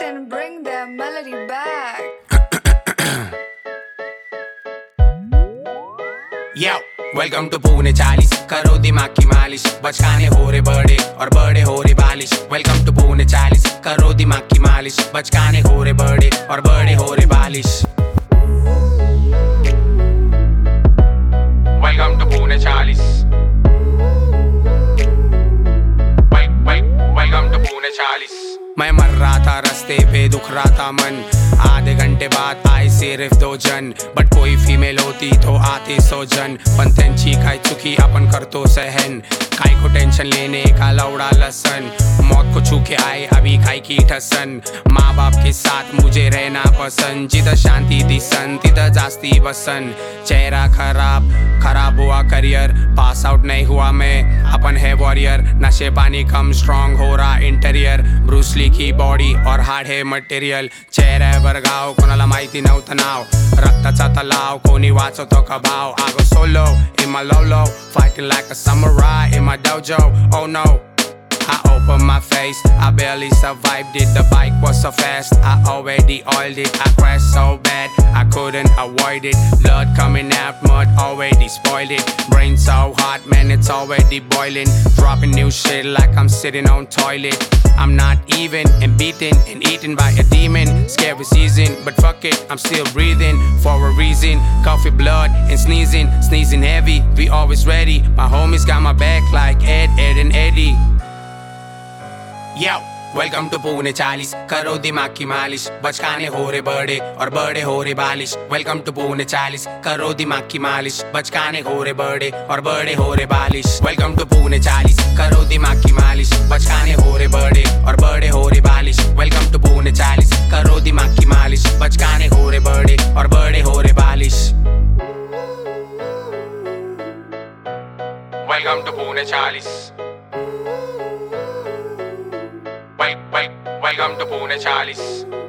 and bring their melody back. Yo, welcome to Pune 40. करो दिमाग की मालिश, बचकाने हो रे बड़े और बड़े हो रे बालिश. Welcome to Pune 40. करो दिमाग की मालिश, बचकाने हो रे बड़े और बड़े हो रे बालिश. Welcome to Pune 40. Welcome to Pune 40. मैं मर रहा था रास्ते पे, दुख रहा था मन. आधे घंटे बाद आए सिर्फ 2 जन, बट कोई फीमेल होती तो आते 100 जन. पण त्यांची काय चुकी आपण करतो सहन, काय को टेंशन लेने का लौड़ा लसन. मौत को छू के आए अभी काय की ठसन. माँ बाप के साथ मुझे रहना पसंद, जिधर शांति दिसन तिधर जास्ती बसन. चेहरा खराब हुआ करियर, पास आउट नहीं हुआ मैं, अपन है वॉरियर. नशे पानी कम स्ट्रॉन्ग हो रहा इंटेरियर, ब्रूसली की बॉडी और हार्ड है मटेरियल. चेहरा बरगाव कोणाला माहिती नव्हतं नाव, रक्ताचा तलाव कोणी वाचवतो का भाव. I go solo in my lolo, fighting like a samurai in my dojo. Oh no, I opened my face, I barely survived it. The bike was so fast, I already oiled it. I crashed so bad, I couldn't avoid it. Blood coming out, mud already spoiled it. Brain so hot, man, it's already boiling. Dropping new shit like I'm sitting on toilet. I'm not even and beaten and eaten by a demon. Scary season, but fuck it, I'm still breathing for a reason. Coffee, blood, and sneezing heavy. We always ready. My homies got my back like Ed and Eddie. Yo, welcome to Pune 40. करो दिमाग की मालिश, बचकाने हो रे बड़े और बड़े हो रे बालिश. Welcome to Pune 40. करो दिमाग की मालिश, बचकाने हो रे बड़े और बड़े हो रे बालिश. Welcome to Pune 40. करो दिमाग की मालिश, बचकाने हो रे बड़े और बड़े हो रे बालिश. Welcome to Pune 40. करो दिमाग की मालिश, बचकाने हो रे बड़े और बड़े हो रे बालिश. Welcome to Pune 40. Welcome to Pune 40.